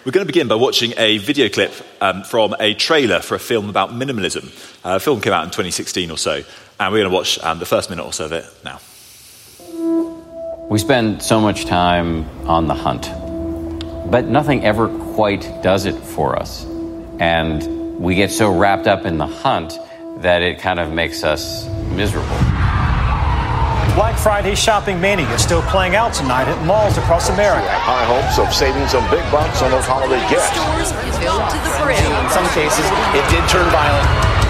We're going to begin by watching a video clip from a trailer for a film about minimalism. A film came out in 2016 or so, and we're going to watch the first minute or so of it now. We spend so much time on the hunt, but nothing ever quite does it for us. And we get so wrapped up in the hunt that it kind of makes us miserable. Black Friday shopping mania is still playing out tonight at malls across America. High hopes of saving some big bucks on those holiday gifts. Stores filled to the brim. In some cases, it did turn violent.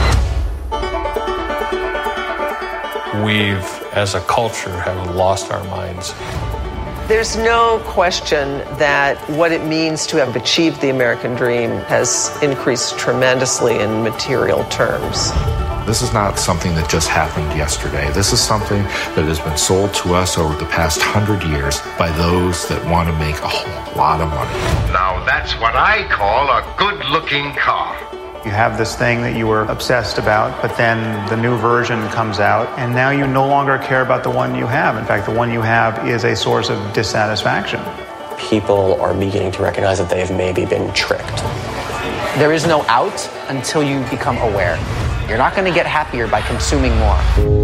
We've, as a culture, have lost our minds. There's no question that what it means to have achieved the American dream has increased tremendously in material terms. This is not something that just happened yesterday. This is something that has been sold to us over the past 100 years by those that want to make a whole lot of money. Now that's what I call a good-looking car. You have this thing that you were obsessed about, but then the new version comes out, and now you no longer care about the one you have. In fact, the one you have is a source of dissatisfaction. People are beginning to recognize that they've maybe been tricked. There is no out until you become aware. You're not going to get happier by consuming more.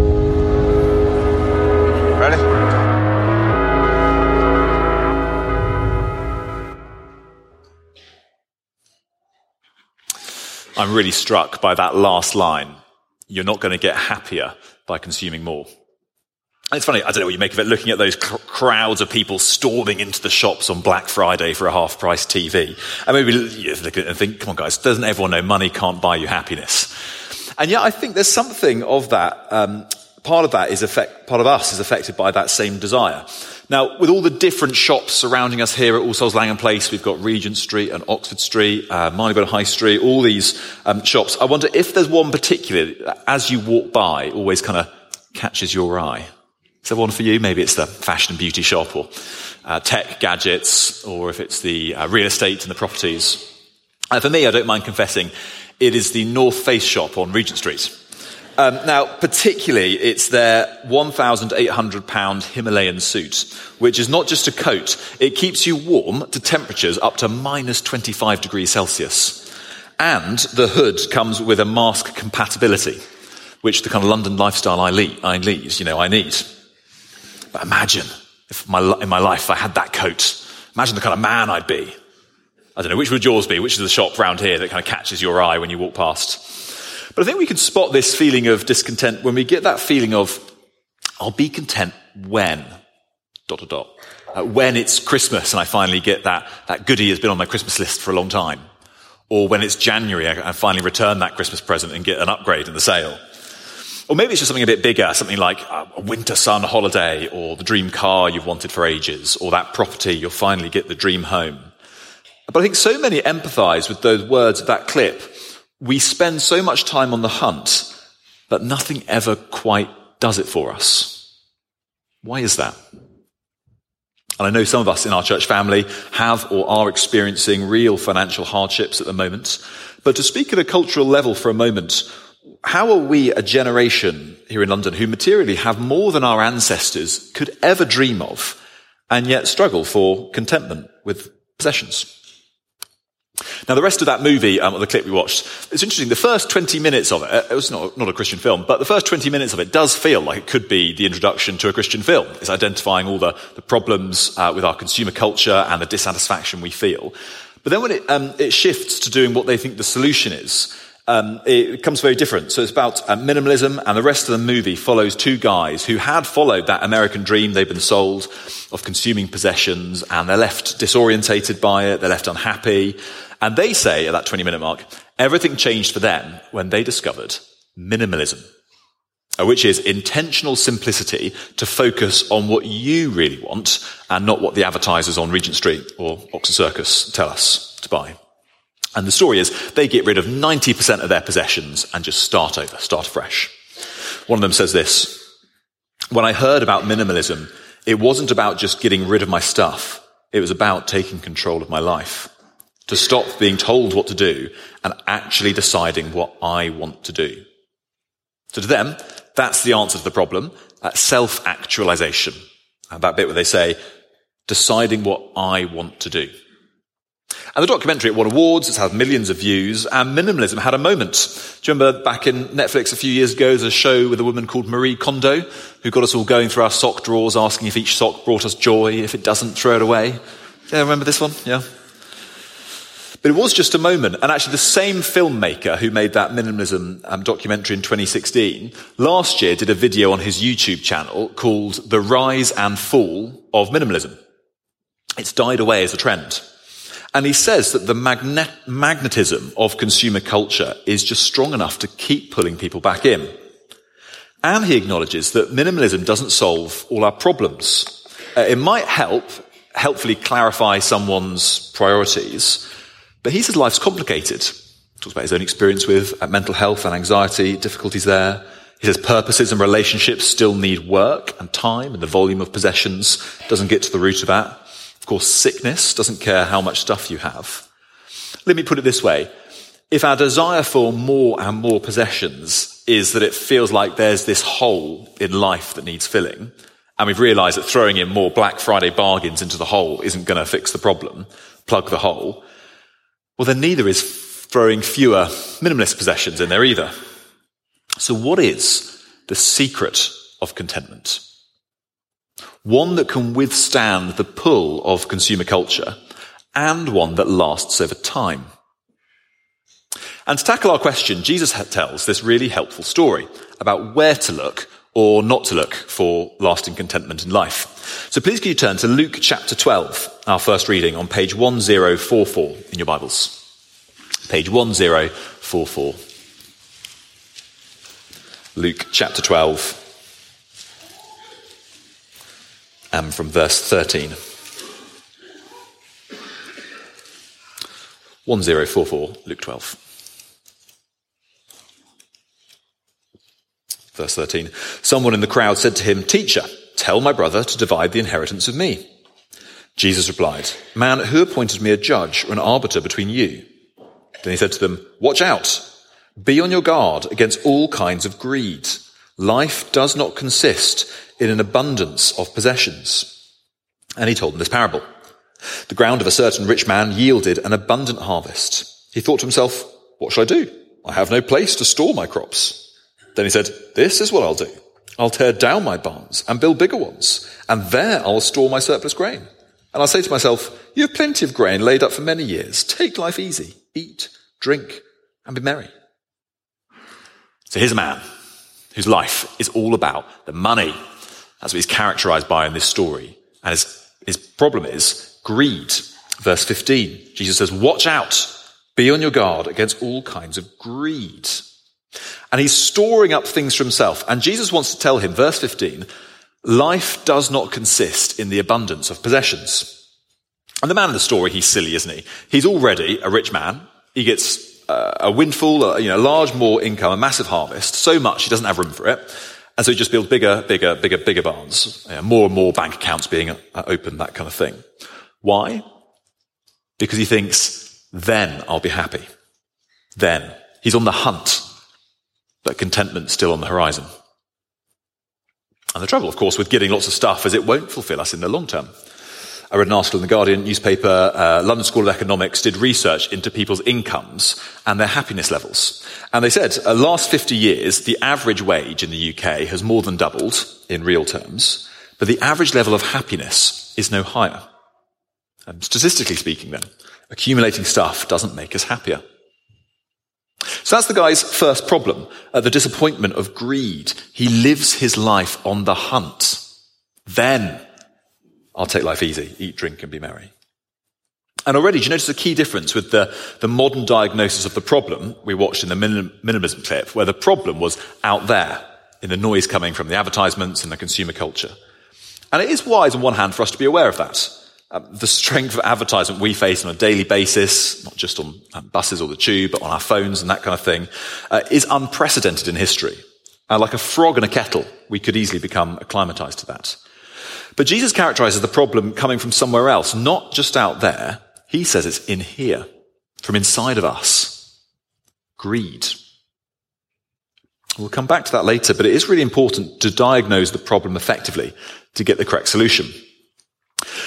Ready? I'm really struck by that last line. You're not going to get happier by consuming more. And it's funny, I don't know what you make of it, looking at those crowds of people storming into the shops on Black Friday for a half-price TV. And maybe you look at it and think, come on guys, doesn't everyone know money can't buy you happiness? And yet I think there's something of that. Part of us is affected by that same desire. Now, with all the different shops surrounding us here at All Souls Langham Place, we've got Regent Street and Oxford Street, Marylebone High Street, all these shops. I wonder if there's one particular, as you walk by, always kind of catches your eye. Is there one for you? Maybe it's the fashion and beauty shop, or tech gadgets, or if it's the real estate and the properties. For me, I don't mind confessing, it is the North Face shop on Regent Street. Now, particularly, it's their £1,800 Himalayan suit, which is not just a coat. It keeps you warm to temperatures up to minus 25 degrees Celsius. And the hood comes with a mask compatibility, which the kind of London lifestyle I need. But imagine if in my life I had that coat. Imagine the kind of man I'd be. I don't know, which would yours be? Which is the shop round here that kind of catches your eye when you walk past? But I think we can spot this feeling of discontent when we get that feeling of, I'll be content when, ... when it's Christmas and I finally get that goodie has been on my Christmas list for a long time. Or when it's January, I finally return that Christmas present and get an upgrade in the sale. Or maybe it's just something a bit bigger, something like a winter sun holiday, or the dream car you've wanted for ages, or that property you'll finally get the dream home. But I think so many empathise with those words of that clip. We spend so much time on the hunt, but nothing ever quite does it for us. Why is that? And I know some of us in our church family have or are experiencing real financial hardships at the moment. But to speak at a cultural level for a moment, how are we a generation here in London who materially have more than our ancestors could ever dream of, and yet struggle for contentment with possessions? Now, the rest of that movie, or the clip we watched, it's interesting. The first 20 minutes of it was not a Christian film, but the first 20 minutes of it does feel like it could be the introduction to a Christian film. It's identifying all the problems with our consumer culture and the dissatisfaction we feel. But then when it shifts to doing what they think the solution is, it becomes very different. So it's about minimalism, and the rest of the movie follows two guys who had followed that American dream they've been sold of consuming possessions, and they're left disorientated by it, they're left unhappy. And they say, at that 20-minute mark, everything changed for them when they discovered minimalism, which is intentional simplicity to focus on what you really want and not what the advertisers on Regent Street or Oxford Circus tell us to buy. And the story is they get rid of 90% of their possessions and just start over, start fresh. One of them says this: when I heard about minimalism, it wasn't about just getting rid of my stuff. It was about taking control of my life. To stop being told what to do and actually deciding what I want to do. So to them, that's the answer to the problem. Self-actualization. And that bit where they say, deciding what I want to do. And the documentary, it won awards, it's had millions of views, and minimalism had a moment. Do you remember back in Netflix a few years ago, there's a show with a woman called Marie Kondo, who got us all going through our sock drawers, asking if each sock brought us joy, if it doesn't, throw it away. Yeah, remember this one? Yeah. But it was just a moment. And actually the same filmmaker who made that minimalism documentary in 2016, last year did a video on his YouTube channel called The Rise and Fall of Minimalism. It's died away as a trend. And he says that the magnetism of consumer culture is just strong enough to keep pulling people back in. And he acknowledges that minimalism doesn't solve all our problems. It might helpfully clarify someone's priorities, but he says life's complicated. He talks about his own experience with mental health and anxiety, difficulties there. He says purposes and relationships still need work and time, and the volume of possessions doesn't get to the root of that. Of course, sickness doesn't care how much stuff you have. Let me put it this way. If our desire for more and more possessions is that it feels like there's this hole in life that needs filling, and we've realised that throwing in more Black Friday bargains into the hole isn't going to fix the problem, plug the hole, well, then neither is throwing fewer minimalist possessions in there either. So what is the secret of contentment? One that can withstand the pull of consumer culture and one that lasts over time. And to tackle our question, Jesus tells this really helpful story about where to look or not to look for lasting contentment in life. So please can you turn to Luke chapter 12, our first reading on page 1044 in your Bibles. Page 1044. Luke chapter 12, and from verse 13. 1044, Luke 12. Verse 13. Someone in the crowd said to him, "Teacher, tell my brother to divide the inheritance with me." Jesus replied, "Man, who appointed me a judge or an arbiter between you?" Then he said to them, "Watch out. Be on your guard against all kinds of greed. Life does not consist in an abundance of possessions." And he told them this parable. The ground of a certain rich man yielded an abundant harvest. He thought to himself, "What shall I do? I have no place to store my crops." Then he said, "This is what I'll do. I'll tear down my barns and build bigger ones, and there I'll store my surplus grain. And I'll say to myself, you have plenty of grain laid up for many years. Take life easy, eat, drink, and be merry." So here's a man whose life is all about the money. That's what he's characterized by in this story. And his problem is greed. Verse 15, Jesus says, "Watch out, be on your guard against all kinds of greed." And he's storing up things for himself. And Jesus wants to tell him, verse 15, life does not consist in the abundance of possessions. And the man in the story, he's silly, isn't he? He's already a rich man. He gets a windfall, a large more income, a massive harvest, so much he doesn't have room for it. And so he just builds bigger barns, more and more bank accounts being opened, that kind of thing. Why? Because he thinks, then I'll be happy. Then. He's on the hunt, but contentment's still on the horizon. And the trouble, of course, with getting lots of stuff is it won't fulfill us in the long term. I read an article in the Guardian newspaper. London School of Economics did research into people's incomes and their happiness levels. And they said, last 50 years, the average wage in the UK has more than doubled in real terms, but the average level of happiness is no higher. And statistically speaking then, accumulating stuff doesn't make us happier. So that's the guy's first problem, the disappointment of greed. He lives his life on the hunt. Then I'll take life easy, eat, drink, and be merry. And already, do you notice a key difference with the modern diagnosis of the problem we watched in the minimalism clip, where the problem was out there in the noise coming from the advertisements and the consumer culture? And it is wise on one hand for us to be aware of that. The strength of advertisement we face on a daily basis, not just on buses or the tube, but on our phones and that kind of thing, is unprecedented in history. Like a frog in a kettle, we could easily become acclimatized to that. But Jesus characterizes the problem coming from somewhere else, not just out there. He says it's in here, from inside of us. Greed. We'll come back to that later, but it is really important to diagnose the problem effectively to get the correct solution.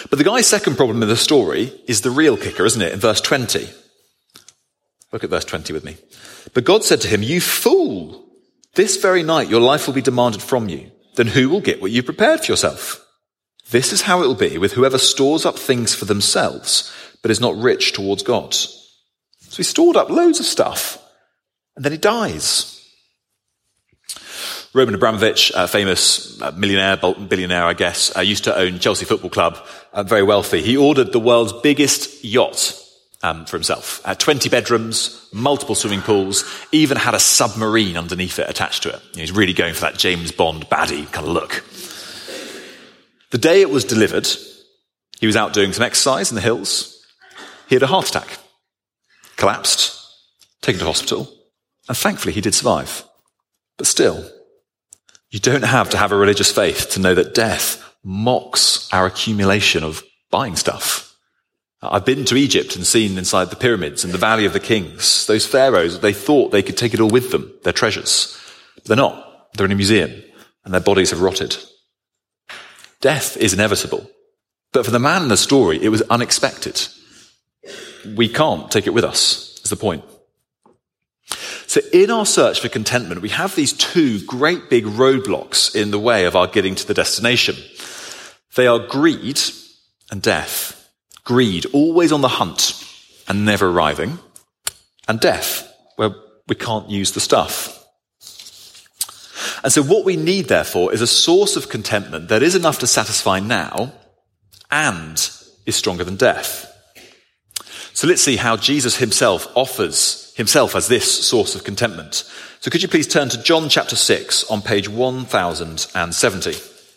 But the guy's second problem in the story is the real kicker, isn't it? In verse 20. Look at verse 20 with me. But God said to him, "You fool! This very night your life will be demanded from you. Then who will get what you prepared for yourself? This is how it will be with whoever stores up things for themselves, but is not rich towards God." So he stored up loads of stuff, and then he dies. Roman Abramovich, a famous billionaire, I guess, used to own Chelsea Football Club, very wealthy. He ordered the world's biggest yacht for himself. 20 bedrooms, multiple swimming pools, even had a submarine underneath it attached to it. He's really going for that James Bond baddie kind of look. The day it was delivered, he was out doing some exercise in the hills. He had a heart attack, collapsed, taken to hospital, and thankfully he did survive. But still, you don't have to have a religious faith to know that death mocks our accumulation of buying stuff. I've been to Egypt and seen inside the pyramids and the Valley of the Kings. Those pharaohs, they thought they could take it all with them, their treasures. But they're not. They're in a museum, and their bodies have rotted. Death is inevitable. But for the man in the story, it was unexpected. We can't take it with us, is the point. So in our search for contentment, we have these two great big roadblocks in the way of our getting to the destination. They are greed and death. Greed, always on the hunt and never arriving. And death, where we can't use the stuff. And so what we need, therefore, is a source of contentment that is enough to satisfy now and is stronger than death. So let's see how Jesus himself offers himself as this source of contentment. So could you please turn to John chapter 6 on page 1070.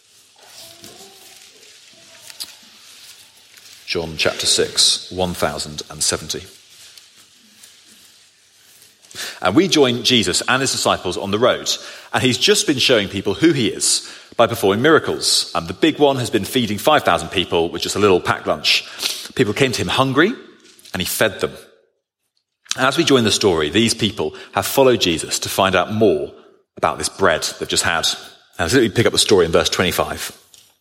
John chapter 6, 1070. And we join Jesus and his disciples on the road, and he's just been showing people who he is by performing miracles. And the big one has been feeding 5,000 people with just a little packed lunch. People came to him hungry, and he fed them. As we join the story, these people have followed Jesus to find out more about this bread they've just had. And so let me pick up the story in verse 25.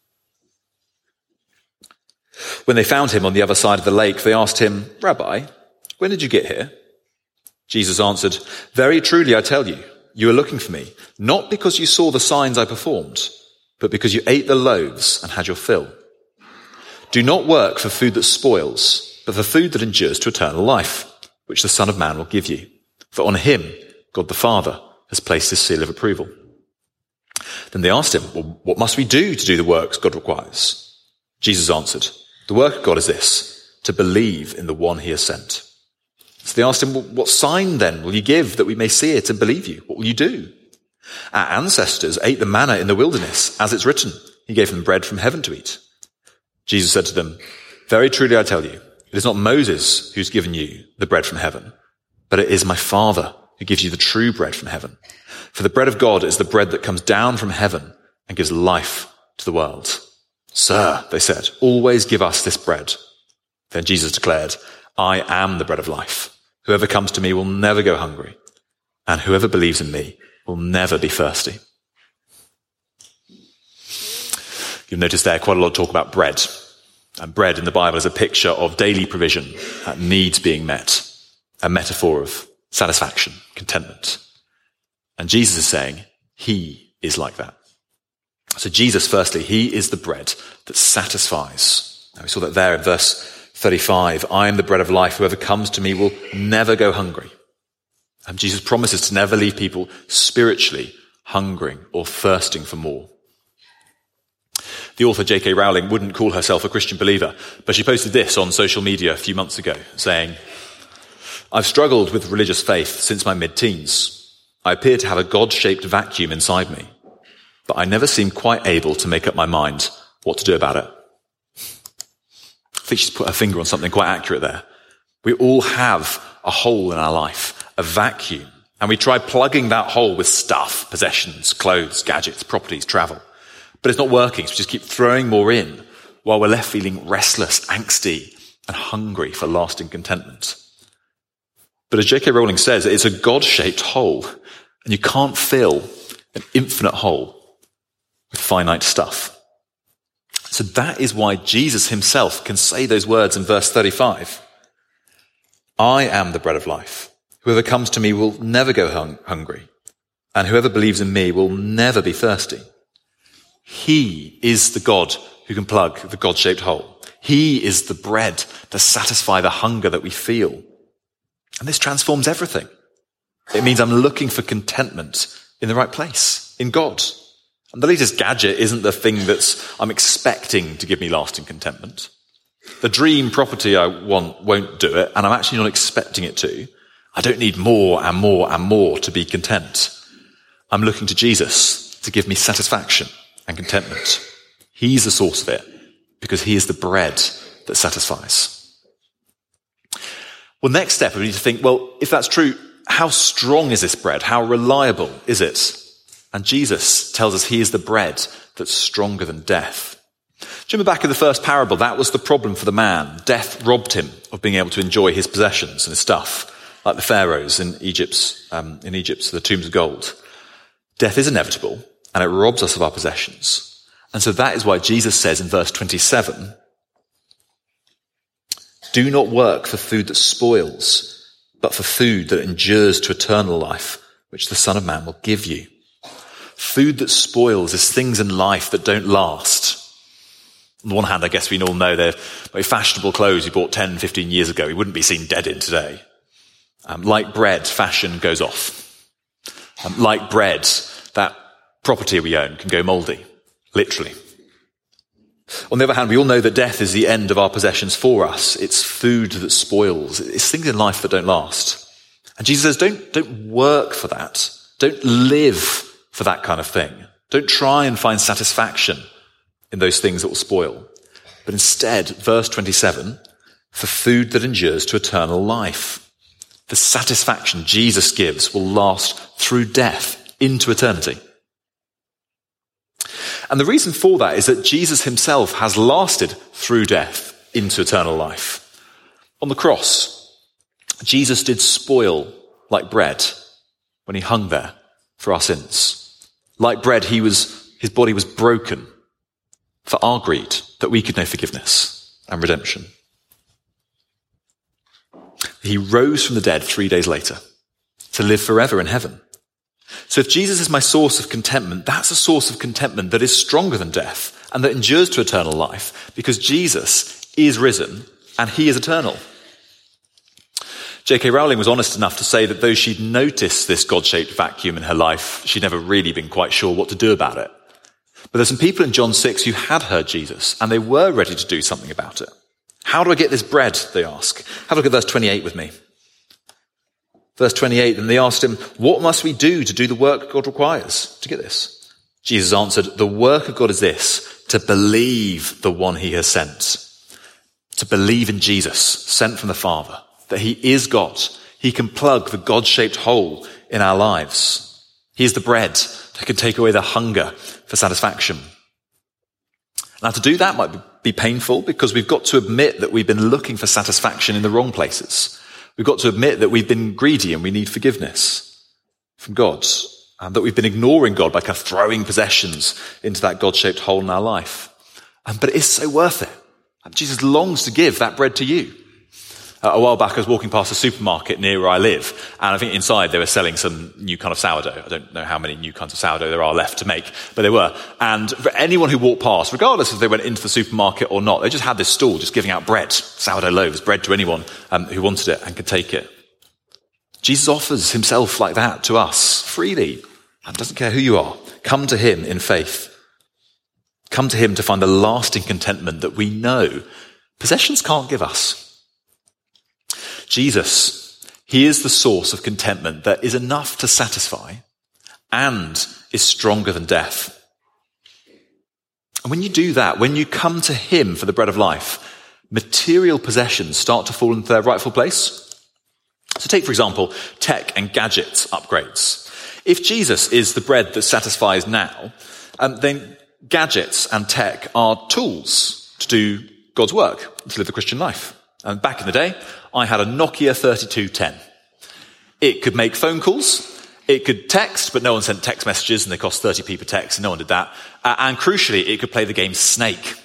When they found him on the other side of the lake, they asked him, "Rabbi, when did you get here?" Jesus answered, "Very truly I tell you, you are looking for me, not because you saw the signs I performed, but because you ate the loaves and had your fill. Do not work for food that spoils, but for food that endures to eternal life, which the Son of Man will give you. For on him, God the Father has placed his seal of approval." Then they asked him, "Well, what must we do to do the works God requires?" Jesus answered, "The work of God is this, to believe in the one he has sent." So they asked him, "Well, what sign then will you give that we may see it and believe you? What will you do? Our ancestors ate the manna in the wilderness, as it's written, he gave them bread from heaven to eat." Jesus said to them, "Very truly I tell you, it is not Moses who's given you the bread from heaven, but it is my Father who gives you the true bread from heaven. For the bread of God is the bread that comes down from heaven and gives life to the world." "Sir," they said, "always give us this bread." Then Jesus declared, "I am the bread of life. Whoever comes to me will never go hungry, and whoever believes in me will never be thirsty." You'll notice there quite a lot of talk about bread. And bread in the Bible is a picture of daily provision, needs being met, a metaphor of satisfaction, contentment. And Jesus is saying he is like that. So Jesus, firstly, he is the bread that satisfies. And we saw that there in verse 35, "I am the bread of life. Whoever comes to me will never go hungry." And Jesus promises to never leave people spiritually hungering or thirsting for more. The author J.K. Rowling wouldn't call herself a Christian believer, but she posted this on social media a few months ago, saying, "I've struggled with religious faith since my mid-teens. I appear to have a God-shaped vacuum inside me, but I never seem quite able to make up my mind what to do about it." I think she's put her finger on something quite accurate there. We all have a hole in our life, a vacuum, and we try plugging that hole with stuff, possessions, clothes, gadgets, properties, travel. But it's not working, so we just keep throwing more in while we're left feeling restless, angsty, and hungry for lasting contentment. But as J.K. Rowling says, it's a God-shaped hole, and you can't fill an infinite hole with finite stuff. So that is why Jesus himself can say those words in verse 35. I am the bread of life. Whoever comes to me will never go hungry, and whoever believes in me will never be thirsty. He is the God who can plug the God-shaped hole. He is the bread to satisfy the hunger that we feel. And this transforms everything. It means I'm looking for contentment in the right place, in God. And the latest gadget isn't the thing I'm expecting to give me lasting contentment. The dream property I want won't do it, and I'm actually not expecting it to. I don't need more and more and more to be content. I'm looking to Jesus to give me satisfaction and contentment. He's the source of it, because he is the bread that satisfies. Well, next step, we need to think, well, if that's true, how strong is this bread? How reliable is it? And Jesus tells us he is the bread that's stronger than death. Do you remember back in the first parable, that was the problem for the man. Death robbed him of being able to enjoy his possessions and his stuff, like the pharaohs in Egypt, the tombs of gold. Death is inevitable, and it robs us of our possessions. And so that is why Jesus says in verse 27, do not work for food that spoils, but for food that endures to eternal life, which the Son of Man will give you. Food that spoils is things in life that don't last. On the one hand, I guess we all know they're very fashionable clothes you bought 10, 15 years ago. You wouldn't be seen dead in today. Like bread, fashion goes off. Like bread, that property we own can go mouldy, literally. On the other hand, we all know that death is the end of our possessions for us. It's food that spoils. It's things in life that don't last. And Jesus says, don't work for that. Don't live for that kind of thing. Don't try and find satisfaction in those things that will spoil. But instead, verse 27, for food that endures to eternal life. The satisfaction Jesus gives will last through death into eternity. And the reason for that is that Jesus himself has lasted through death into eternal life. On the cross, Jesus did spoil like bread when he hung there for our sins. Like bread, his body was broken for our greed, that we could know forgiveness and redemption. He rose from the dead 3 days later to live forever in heaven. So if Jesus is my source of contentment, that's a source of contentment that is stronger than death and that endures to eternal life, because Jesus is risen and he is eternal. J.K. Rowling was honest enough to say that though she'd noticed this God-shaped vacuum in her life, she'd never really been quite sure what to do about it. But there's some people in John 6 who had heard Jesus and they were ready to do something about it. How do I get this bread, they ask. Have a look at verse 28 with me. Verse 28, and they asked him, what must we do to do the work God requires to get this? Jesus answered, the work of God is this, to believe the one he has sent. To believe in Jesus, sent from the Father, that he is God. He can plug the God-shaped hole in our lives. He is the bread that can take away the hunger for satisfaction. Now, to do that might be painful because we've got to admit that we've been looking for satisfaction in the wrong places. We've got to admit that we've been greedy and we need forgiveness from God, and that we've been ignoring God by kind of throwing possessions into that God-shaped hole in our life. But it is so worth it. Jesus longs to give that bread to you. A while back, I was walking past a supermarket near where I live, and I think inside they were selling some new kind of sourdough. I don't know how many new kinds of sourdough there are left to make, but they were. And for anyone who walked past, regardless if they went into the supermarket or not, they just had this stall just giving out bread, sourdough loaves, bread to anyone who wanted it and could take it. Jesus offers himself like that to us freely and doesn't care who you are. Come to him in faith. Come to him to find the lasting contentment that we know possessions can't give us. Jesus, he is the source of contentment that is enough to satisfy and is stronger than death. And when you do that, when you come to him for the bread of life, material possessions start to fall into their rightful place. So take, for example, tech and gadgets upgrades. If Jesus is the bread that satisfies now, then gadgets and tech are tools to do God's work, to live the Christian life. And back in the day, I had a Nokia 3210. It could make phone calls, it could text, but no one sent text messages and they cost 30p per text, and no one did that. And crucially, it could play the game Snake.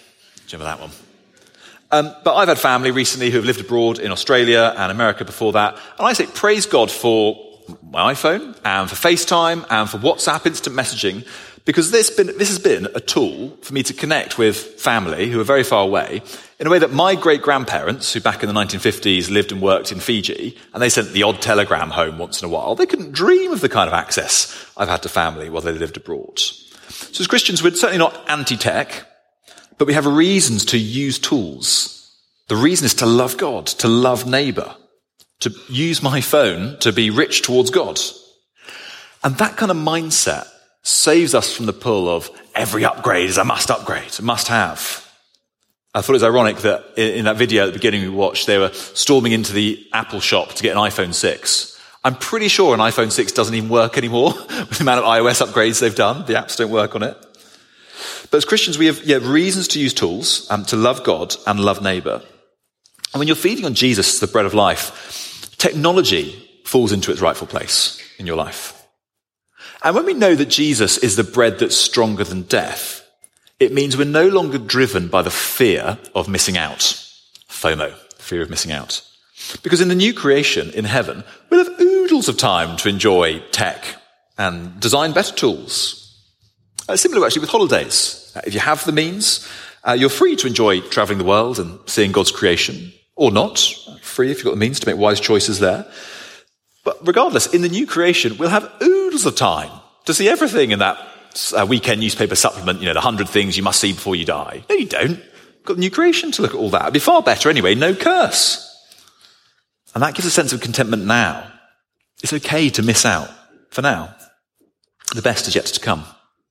Do you remember that one? But I've had family recently who have lived abroad in Australia and America before that. And I say, praise God for my iPhone and for FaceTime and for WhatsApp instant messaging, because this has been a tool for me to connect with family who are very far away in a way that my great-grandparents, who back in the 1950s lived and worked in Fiji, and they sent the odd telegram home once in a while, they couldn't dream of the kind of access I've had to family while they lived abroad. So as Christians, we're certainly not anti-tech, but we have reasons to use tools. The reason is to love God, to love neighbour, to use my phone to be rich towards God. And that kind of mindset saves us from the pull of every upgrade is a must upgrade, a must have. I thought it was ironic that in that video at the beginning we watched, they were storming into the Apple shop to get an iPhone 6. I'm pretty sure an iPhone 6 doesn't even work anymore with the amount of iOS upgrades they've done. The apps don't work on it. But as Christians, we have reasons to use tools, to love God and love neighbour. And when you're feeding on Jesus, the bread of life, technology falls into its rightful place in your life. And when we know that Jesus is the bread that's stronger than death, it means we're no longer driven by the fear of missing out. FOMO, fear of missing out. Because in the new creation in heaven, we'll have oodles of time to enjoy tech and design better tools. Similar actually with holidays. If you have the means, you're free to enjoy travelling the world and seeing God's creation, or not. Free if you've got the means to make wise choices there. But regardless, in the new creation, we'll have oodles of time to see everything in that weekend newspaper supplement, the 100 things you must see before you die. No, you don't. You've got the new creation to look at all that. It'd be far better anyway, no curse. And that gives a sense of contentment now. It's okay to miss out for now. The best is yet to come.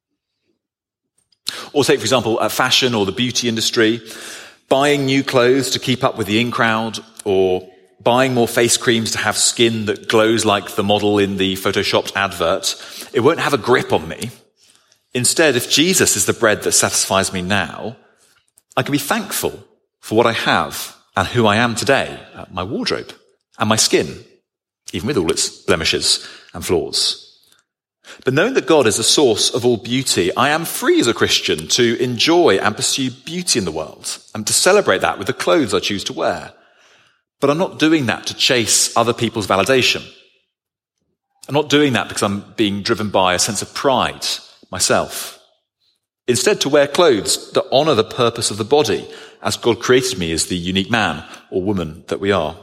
Or take, for example, fashion or the beauty industry, buying new clothes to keep up with the in crowd, or buying more face creams to have skin that glows like the model in the photoshopped advert. It won't have a grip on me. Instead, if Jesus is the bread that satisfies me now, I can be thankful for what I have and who I am today, my wardrobe and my skin, even with all its blemishes and flaws. But knowing that God is the source of all beauty, I am free as a Christian to enjoy and pursue beauty in the world and to celebrate that with the clothes I choose to wear. But I'm not doing that to chase other people's validation. I'm not doing that because I'm being driven by a sense of pride myself. Instead, to wear clothes that honour the purpose of the body as God created me as the unique man or woman that we are.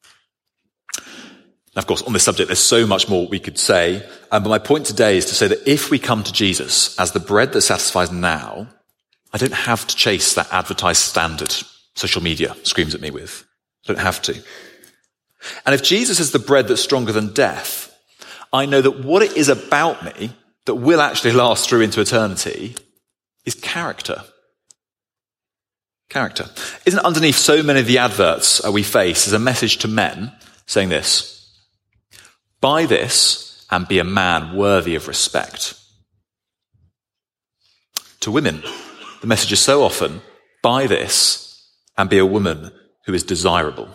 Now, of course, on this subject, there's so much more we could say. But my point today is to say that if we come to Jesus as the bread that satisfies now, I don't have to chase that advertised standard social media screams at me with. I don't have to. And if Jesus is the bread that's stronger than death, I know that what it is about me that will actually last through into eternity is character. Character. Isn't underneath so many of the adverts we face is a message to men saying this: buy this and be a man worthy of respect. To women, the message is so often, buy this and be a woman who is desirable.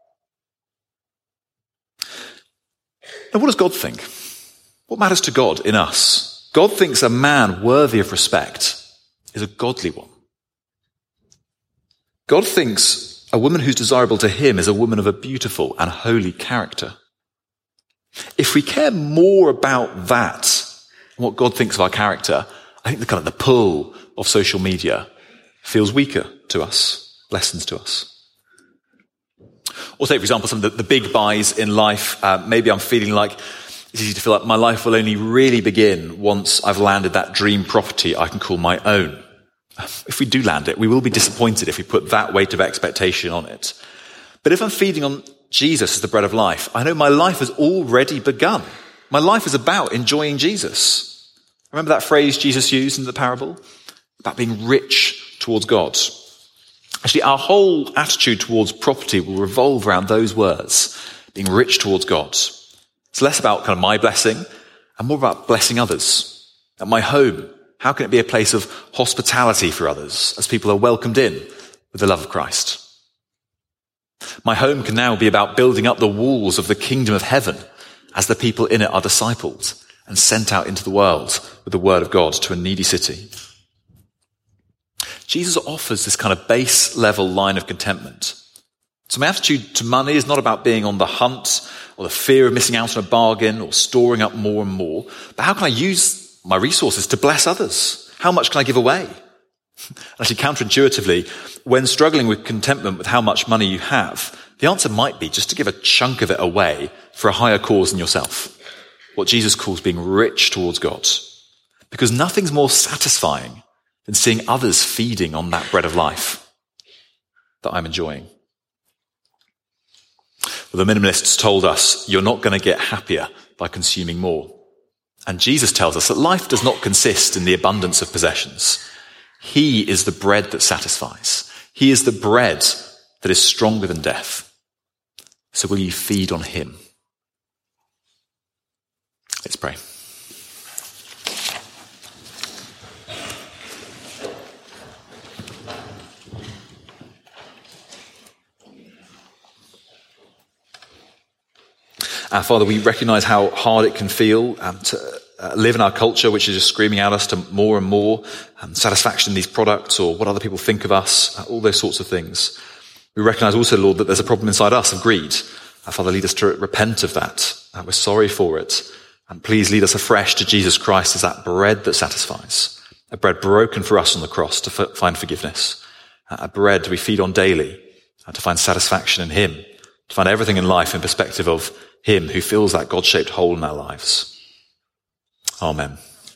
Now, what does God think? What matters to God in us? God thinks a man worthy of respect is a godly one. God thinks a woman who's desirable to him is a woman of a beautiful and holy character. If we care more about that, what God thinks of our character, I think the pull of social media feels weaker to us, lessens to us. Or take, for example, some of the big buys in life. Maybe I'm feeling like it's easy to feel like my life will only really begin once I've landed that dream property I can call my own. If we do land it, we will be disappointed if we put that weight of expectation on it. But if I'm feeding on Jesus as the bread of life, I know my life has already begun. My life is about enjoying Jesus. Remember that phrase Jesus used in the parable? About being rich towards God. Actually, our whole attitude towards property will revolve around those words, being rich towards God. It's less about my blessing and more about blessing others. At my home, how can it be a place of hospitality for others as people are welcomed in with the love of Christ? My home can now be about building up the walls of the kingdom of heaven as the people in it are discipled and sent out into the world with the word of God to a needy city. Jesus offers this kind of base level line of contentment. So my attitude to money is not about being on the hunt or the fear of missing out on a bargain or storing up more and more, but how can I use my resources to bless others? How much can I give away? Actually, counterintuitively, when struggling with contentment with how much money you have, the answer might be just to give a chunk of it away for a higher cause than yourself. What Jesus calls being rich towards God. Because nothing's more satisfying than seeing others feeding on that bread of life that I'm enjoying. Well, the minimalists told us you're not going to get happier by consuming more. And Jesus tells us that life does not consist in the abundance of possessions. He is the bread that satisfies. He is the bread that is stronger than death. So will you feed on him? Let's pray. Father, we recognize how hard it can feel to live in our culture, which is just screaming at us to more and more satisfaction in these products or what other people think of us, all those sorts of things. We recognize also, Lord, that there's a problem inside us of greed. Father, lead us to repent of that. We're sorry for it. And please lead us afresh to Jesus Christ as that bread that satisfies, a bread broken for us on the cross to find forgiveness, a bread we feed on daily to find satisfaction in him, to find everything in life in perspective of him who fills that God-shaped hole in our lives. Amen.